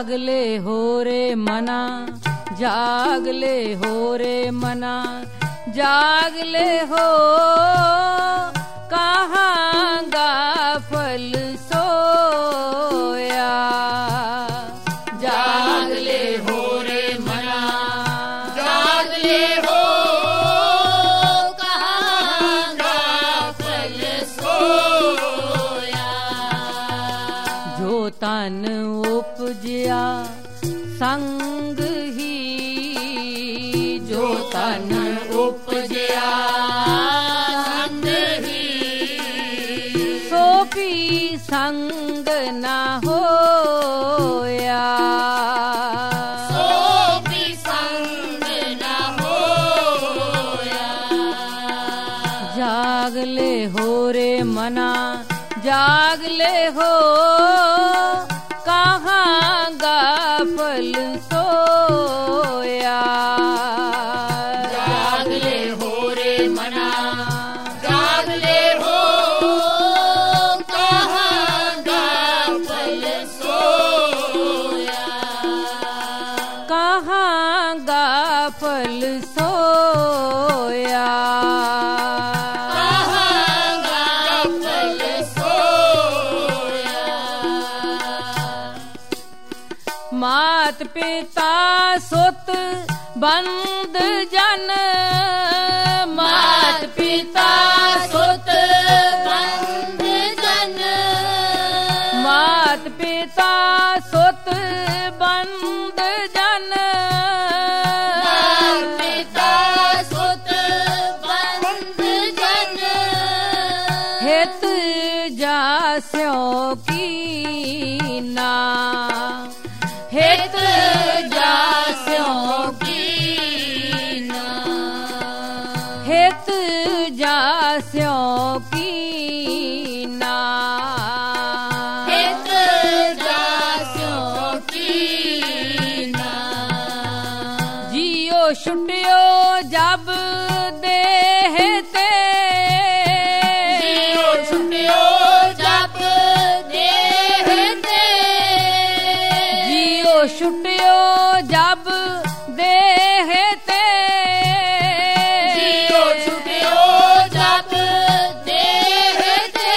जाग ले हो रे मना, जाग ले हो रे मना, जाग ले हो, कहाँ गाफल सोया। जाग ले हो रे मना, जाग ले हो, कहाँ गाफल सोया। जो तन उपजया संग ही, जो तन उपजया संग ही, सो भी संग न होया, सो भी संग न होया। जाग ले हो रे मना, जाग ले हो, कहाँ गाफल सोया। जाग ले हो रे मना, जाग ले हो, कहाँ गाफल सोया, कहाँ गाफल सोया, कहाँ गाफल सोया। मात पिता सुत बंद जन, मात पिता सुत बंद जन, मात पिता सुत बंद जन, मात पिता सुत बंद जन, हित जास्यों की ना, हित जास्यों की ना, हित जास्यों की ना, हित जास्यों की ना। जियो छुटियो जब देहते, जियो छुटियो जब देहते, जियो छुटियो जब देहते, जियो छुटियो जब देहते,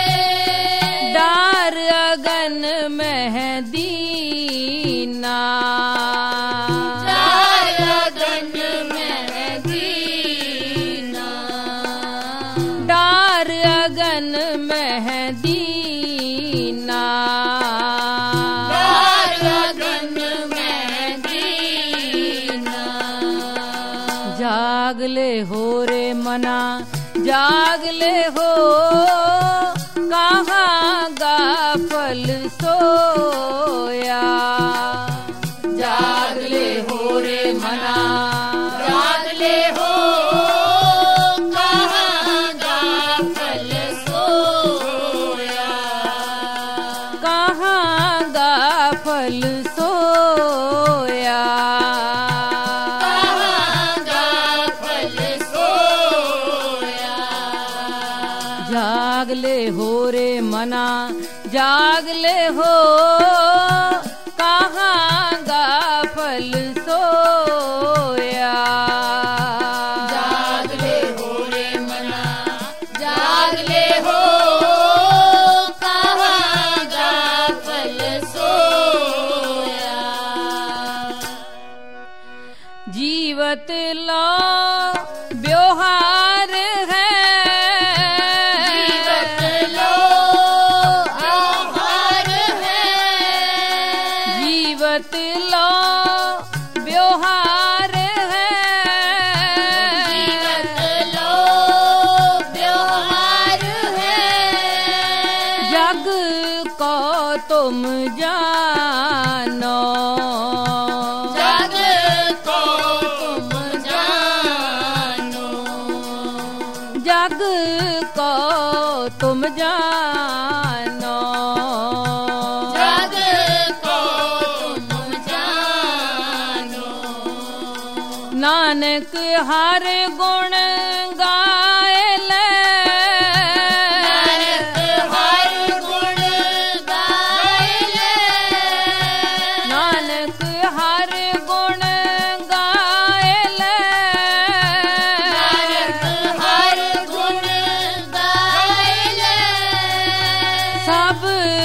डार अगन में दीना, डार अगन में दीना, डार अगन में दीना, डार अगन में दीना। जाग ले हो रे मना, जाग ले हो, कहाँ गाफल सोया। जाग ले हो रे मना, जाग ले हो, कहाँ गाफल सोया, कहाँ गाफल सोया, कहाँ गाफल सोया। जाग ले हो रे मना, जाग ले हो, कहाँ गाफल सोया। जाग ले हो रे मना, जाग ले हो, कहाँ गाफल सोया। जीवत लो व्यवहार है, जीवत लो आहार है, जीवत लो व्यवहार है, जीवत लो व्यवहार है। जग को तुम जानो, जग को तुम जानो, जग को तुम जानो, जग को तुम जानो। नानक हर गुण गाए ले, नानक हर गुण गाए ले,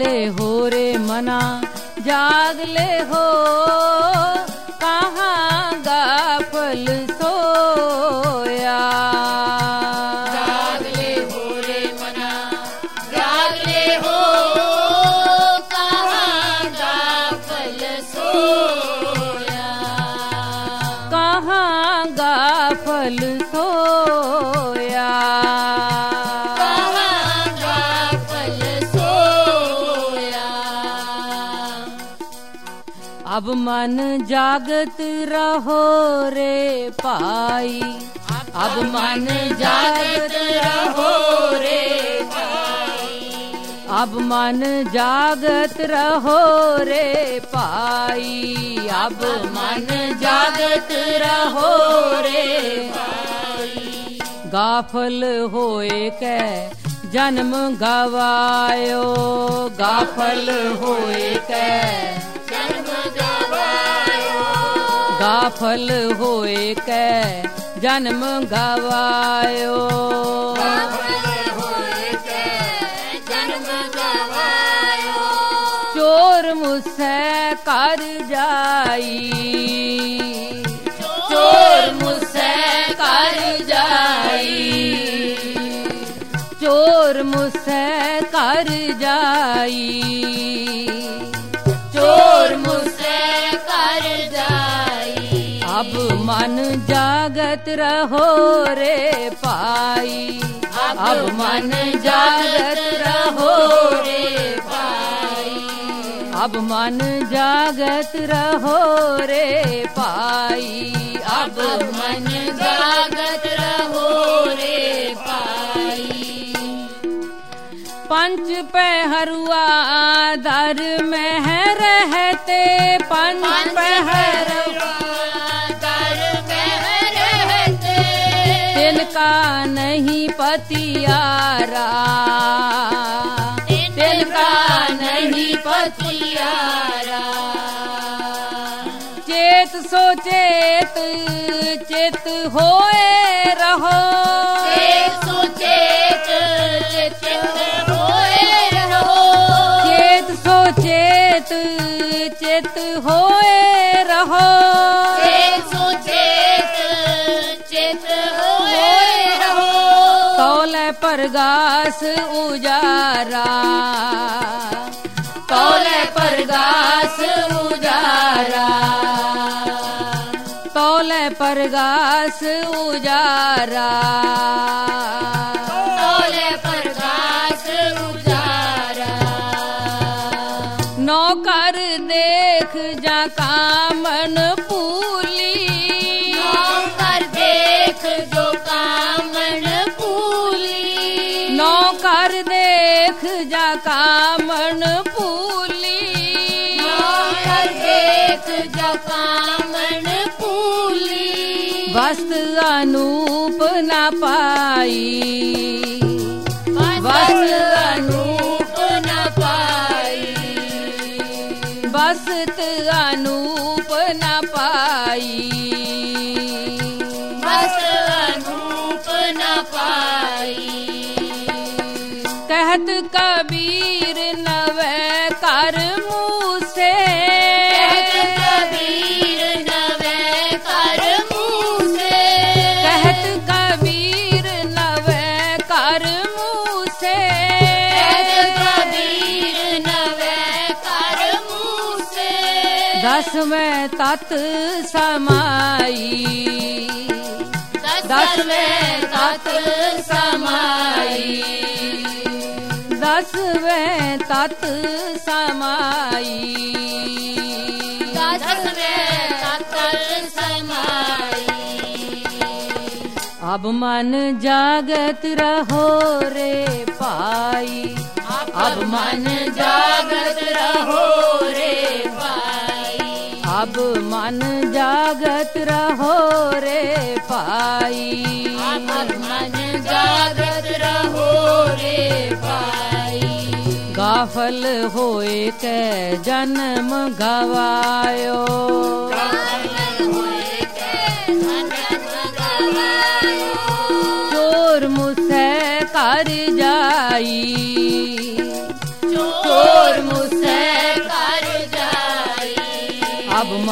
ले हो रे मना जाग ले हो, कहाँ गाफल सोया। जाग ले हो रे मना जाग ले हो, कहाँ गाफल सोया। कहाँ गाफल सोया। कहाँ गाफल सोया। अब मन जागत रहो रे पाई, अब मन जागत रहो रे पाई, अब मन जागत रहो रे पाई, अब मन जागत रहो रे पाई। गाफल होए के जन्म गवायो, गाफल होए के जन्म गवायो, गाफल होए के जन्म गवायो। गाफल होए के जन्म गवायो। चोर मुझसे कर जाई, चोर मुझसे कर जाई, चोर मुझसे कर जाई, चोर मुझसे कर जाई। अब मन जागत रहो रे पाई, अब मन जागत रहो रे पाई, अब मन जागत रहो रे पाई, अब मन जागत रहो रे पाई। पंच पहरुआ दर में है रहते, पंच पहरुआ दर में रहते, तिनका नहीं पतियारा, तिनका नहीं पतियारा। चेत सो चेत चित होए रहो, चेत सो चेत चित होए रहो, चेत सो चेत चित होए रहो, चेत सो चेत चित होए रहो। तौले परगास उजारा, तौले परगास उजारा, तौले परगास उजारा, तौले परगास उजारा। नौकर देख जा कामन पूली, नौकर देख जो कामन पूली, नौकर देख जा कामन पूली, नौकर देख जो कामन पूली। वस्त अनूप न पाई, वस्त अनूप न पाई, वस्त अनूप न पाई, वस्त अनूप न पाई। कहत कबीर नवे कर मुँह से, कहत कबीर नवे कर मुँह से, कहत कबीर नवे कर मुँह से, कहत कबीर नवे कर मुँह से। 10वें तत् समाई, 10वें तत् समाई, 10वें तत् समाई, 10वें तत् समाई। अब मन जागत रहो रे पाई, अब मन जागत रहो रे पाई, अब मन जागत रहो रे पाई, अब मन जागत रहो रे पाई। गाफल होए के जन्म गवायो, चोर मुझसे कर जाई, चोर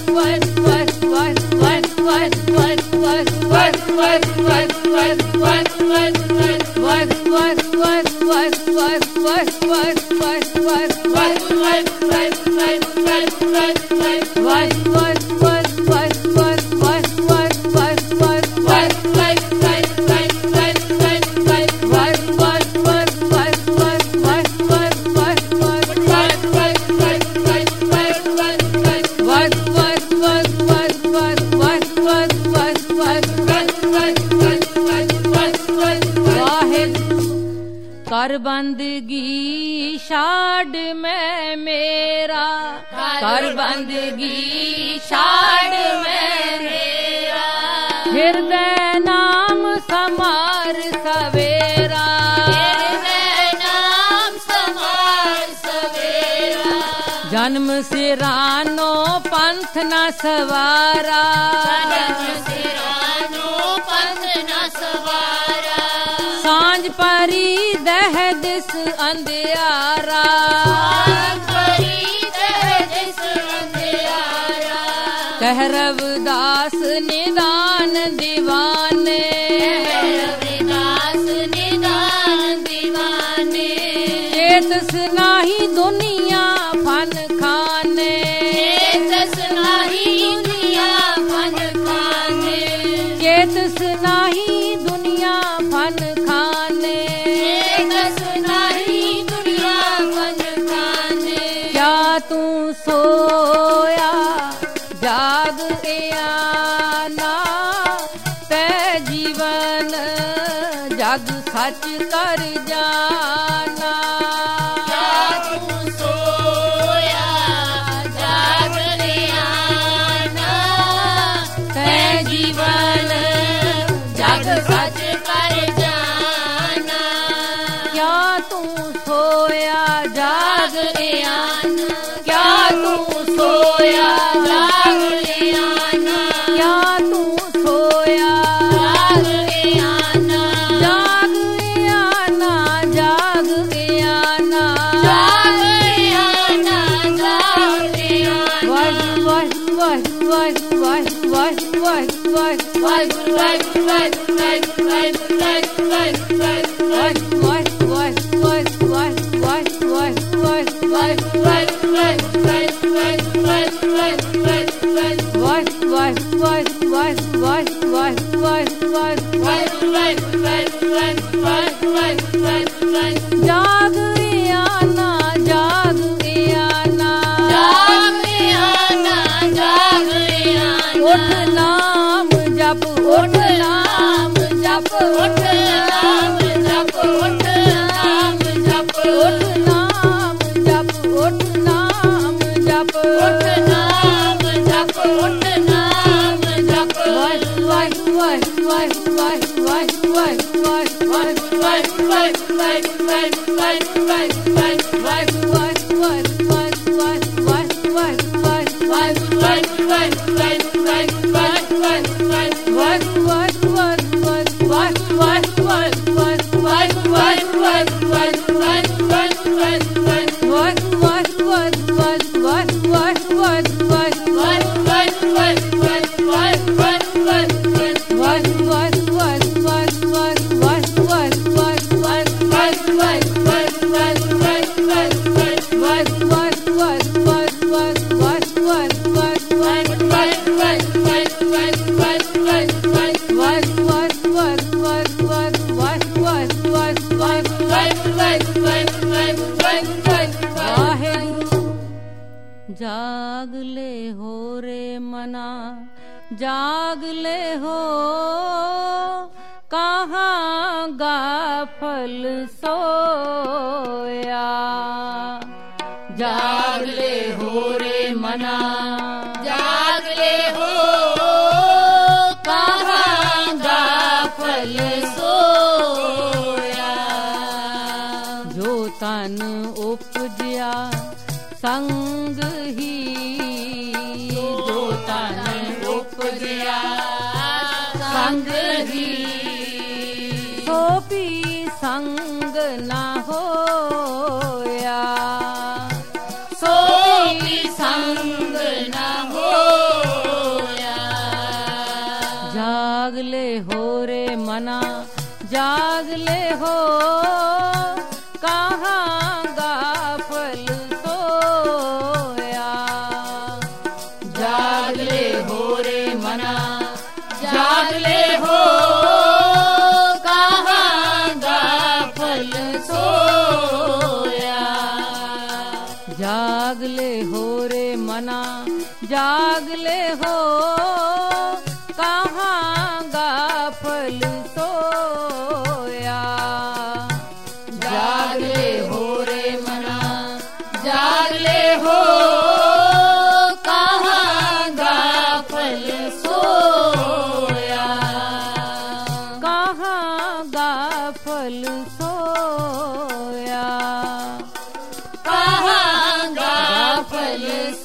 कर बंदगी छाड़ मैं मेरा, कर बंदगी छाड़ मैं मेरा, हृदय नाम समार सवेरा, हृदय नाम समार सवेरा, जन्म सिरानो पंथ न सवारा, जन्म सिरानो पंथ न सवारा, सांझ परी दह दिस अंधियारा, सांझ परी दह दिस अंधियारा, कह रविदास निदान दीवाने, रविदास निदान दीवाने, चेतस नाही दुनिया फन खाने, चेतस नाही दुनिया फन खाने, चेतस नाही दुनिया फन खाने, चेतस नाही दुनिया फन खाने, क्या तू सोया जाग आना, तै जीवन जग सच कर जाना, क्या तू सोया जाग आना, तै जीवन जग सच कर जाना, क्या तू सोया जाग आना, क्या तू सोया जाग आना, क्या तू सोया जाग आना, जाग आना, जाग आना, जाग आना, जाग उठ नाम जप, उठ नाम जप, उठ नाम जप, उठ नाम जप, उठ नाम जप, उठ नाम जप, उठ नाम जप, उठ नाम जप, वाह वाह वाह वाह वाह वाह वाह वाह जाग ले हो रे मना, जाग ले हो, कहाँ गाफल सोया, जाग ले हो रे मना, जाग ले हो, कहाँ गाफल सोया, जो तन उपजया संग ही, जो तन उपजया संग ही, सो भी संग ना होया, सो भी संग ना होया, ले हो कहाँ गाफल सोया। जाग ले हो रे मना जाग ले हो कहाँ गाफल सोया। जाग ले हो रे मना जाग ले हो कहाँ गाफल सोया। जाग ले हो रे मना जाग ले हो कहाँ गाफल सोया। कहाँ गाफल सोया। कहाँ गाफल